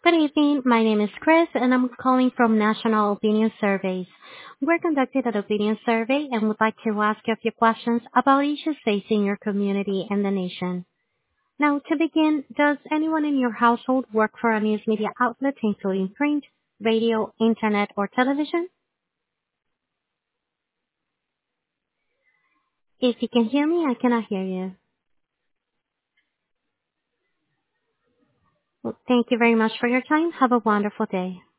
Good evening. My name is Chris, and I'm calling from National Opinion Surveys. We're conducting an opinion survey and would like to ask you a few questions about issues facing your community and the nation. Now, to begin, does anyone in your household work for a news media outlet, including print, radio, internet, or television? If you can hear me, I cannot hear you. Well, thank you very much for your time. Have a wonderful day.